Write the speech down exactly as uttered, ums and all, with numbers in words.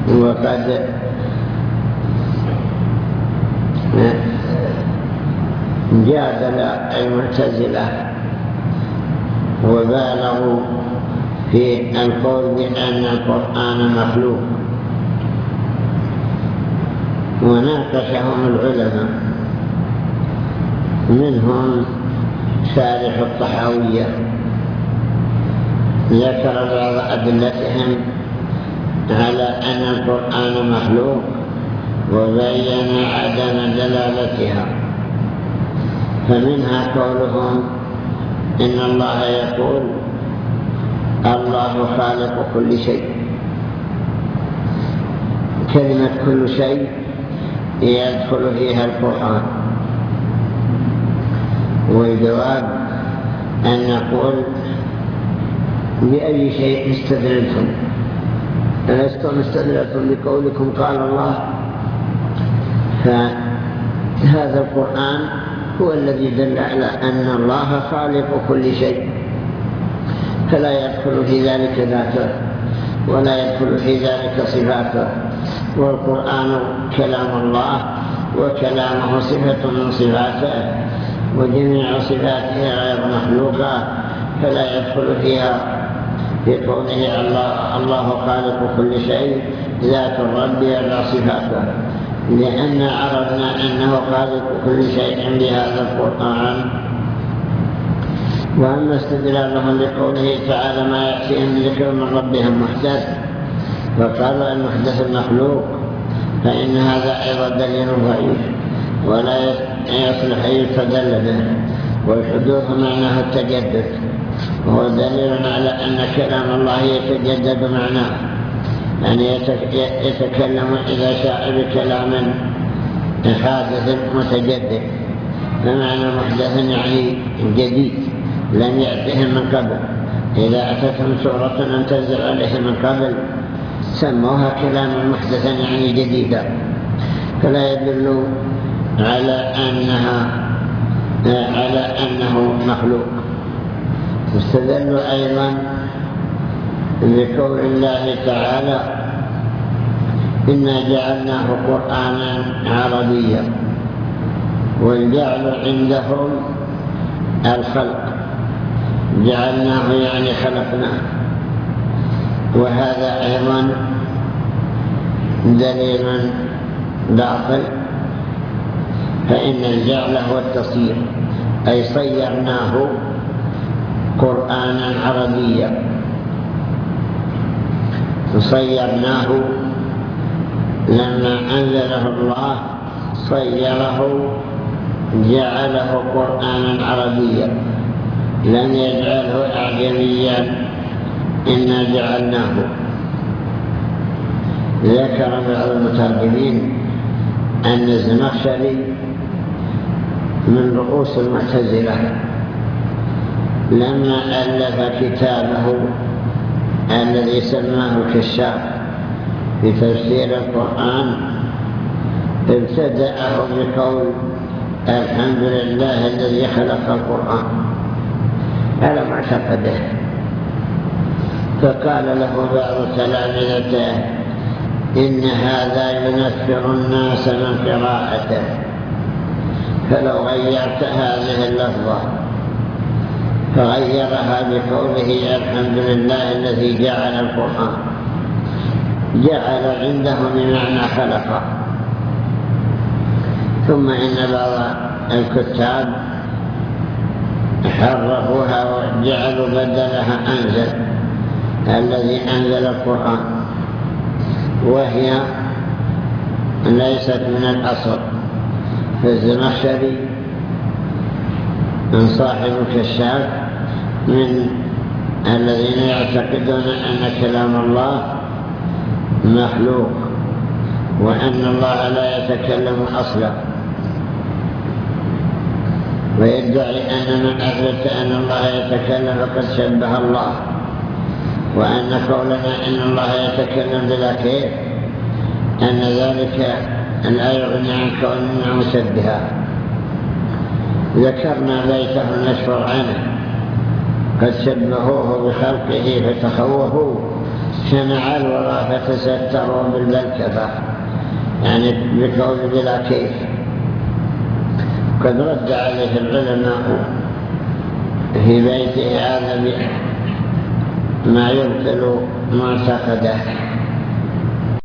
وقد جادل المعتزلة وبالغوا في القول بأن القرآن مخلوق، وناقشهم العلماء، منهم شارح الطحاوية ذكر بعض أدلتهم على أن القرآن مخلوق وبين عدم دلالتها، فمنها قولهم إن الله يقول الله خالق كل شيء. كلمة كل شيء يدخل فيها القرآن، والجواب أن نقول بأي شيء استدللتم؟ ألستم استدللتم بقولكم قال الله؟ فهذا القرآن هو الذي دل على أن الله خالق كل شيء، فلا يدخل في ذلك ذاته ولا يدخل في ذلك صفاته، والقرآن كلام الله وكلامه صفة من صفاته، وجميع صفاته غير مخلوقة، فلا يدخل فيها في قوله الله, الله خالق كل شيء ذات الرب ولا صفاته، لأن عرفنا أنه خالق كل شيء بهذا القرآن. وأما استدلالهم لقوله تعالى ما يأتيهم ذكر من ربهم محدث، فقالوا المحدث المخلوق، فإن هذا أيضا دليل ضعيف ولا يصلح يستدل به، والحدوث معناه التجدد، وهو دليل على أن كلام الله يتجدد معناه، يعني يتكلم إذا شاء بكلام حادث متجدد، فمعنى محدث يعني جديد لم يأتهم من قبل. إذا أتتهم سورة لم تنزل عليهم من قبل سموها كلاما محدثا يعني جديدا، فلا يدل على أنها على أنه مخلوق. استدلوا أيضا بقول الله تعالى إنا جعلناه قرآنا عربيا، والجعل عندهم الخلق، جعلناه يعني خلقناه، وهذا أيضا دليل باطل، فإن الجعل هو التصير، أي صيرناه قرآنا عربيا، صيرناه لما أنزله الله صيره جعله قرآنا عربيا، لم يجعله أعجميا إنا جعلناه. ذكر بعض المترجمين أن الزمخشري من رؤوس المعتزلة لما ألف كتابه الذي سماه الكشاف في تفسير القرآن ابتدأه بقول الحمد لله الذي خلق القرآن على معتقده، فقال له بعض تلامذته إن هذا ينفر الناس من قراءته، فلو غيرت هذه اللفظة فغيرها بقوله الحمد لله الذي جعل القرآن، جعل عنده بمعنى خلق. ثم إن بعض الكتاب حرفوها وجعلوا بدلها أنزل الذي أنزل القرآن، وهي ليست من الأصل. فالزمخشري من صاحب الكشاف من الذين يعتقدون أن كلام الله مخلوق وأن الله لا يتكلم أصلا، ويدعي أن من أثبت أن الله يتكلم فقد شبه الله، وأن قولنا إن الله يتكلم بلا كيف أن ذلك لا يغني عن كوننا مشبها. ذكرنا بيته المشهور عنه قد شبهوه بخلقه فتخوفوا شمع الوراء فتستروا بالبلكفة، يعني بقول بلا كيف. قد رد عليه العلماء في بيته هذا ما يبطل معتقده.